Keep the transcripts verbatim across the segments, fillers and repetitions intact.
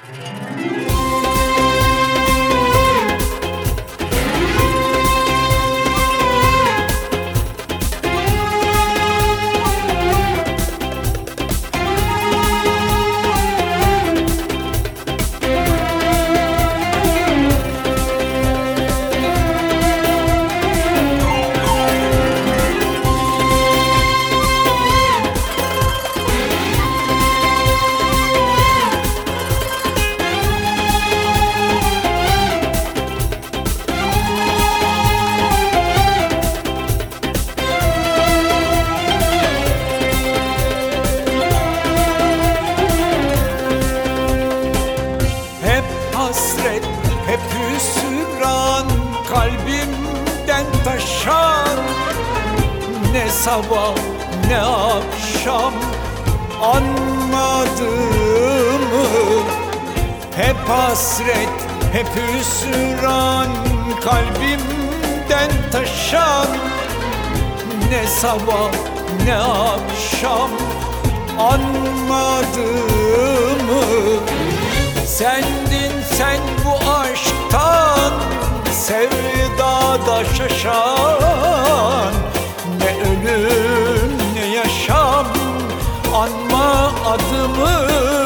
Hasret hep hüsran kalbimden taşan, ne sabah ne akşam anmadığımı. Hep hasret hep hüsran kalbimden taşan, ne sabah ne akşam anmadığımı. Sendin sen bu aşktan sevdada şaşan, ne ölüm ne yaşam anma adımı,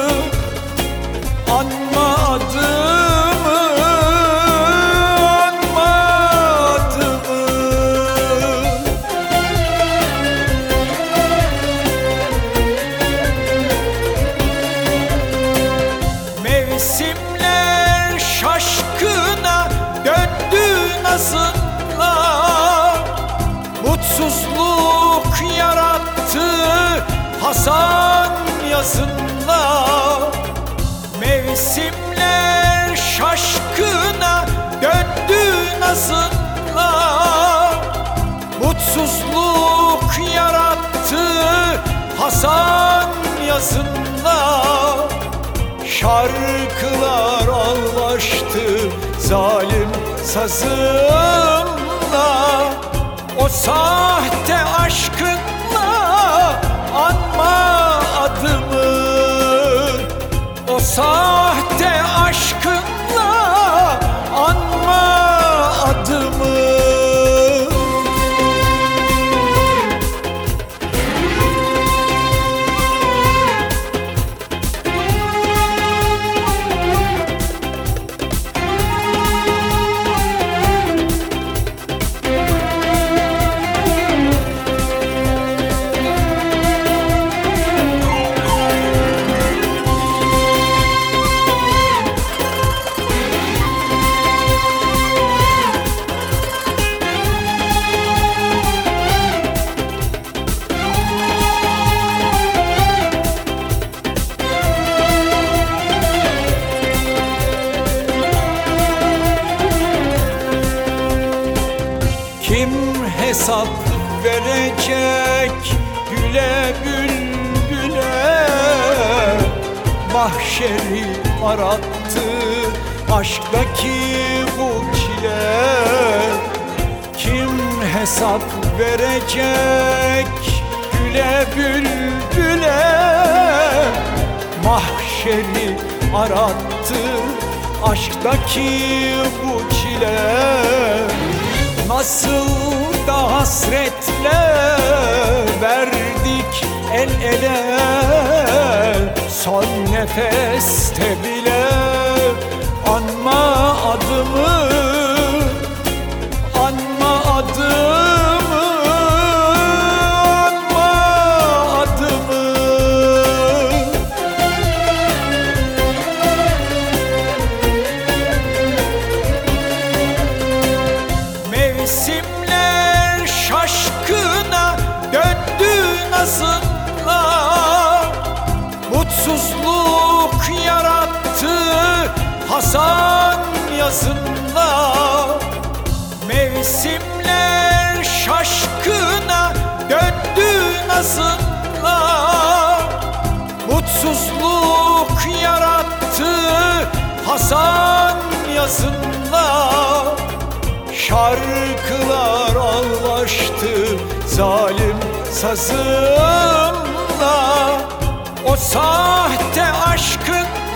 anma adımı, anma adımı. Mevsimler şaşkına döndü nazınla, mutsuzluk yarattı Hasan yazınla. Mevsimler şaşkına döndü nazınla, mutsuzluk yarattı Hasan yazınla. Şarkılar ağlaştı zalim sazımla, o sahte aşkınla anma adımı, o sahte aşkınla anma adımı. Kim hesap verecek güle bülbüle, mahşeri arattı aşktaki bu çile. Kim hesap verecek güle bülbüle, mahşeri arattı aşktaki bu çile. Nasıl da hasretle verdik el ele, son nefeste bile anma adımı, anma adımı, anma adımı. Mevsimler şaşkına döndü nazınla, mutsuzluk yarattı Hasan yazınla. Mevsimler şaşkına döndü nazınla, mutsuzluk yarattı Hasan yazınla. Şarkılar ağlaştı zalim sazımla, o sahte aşkın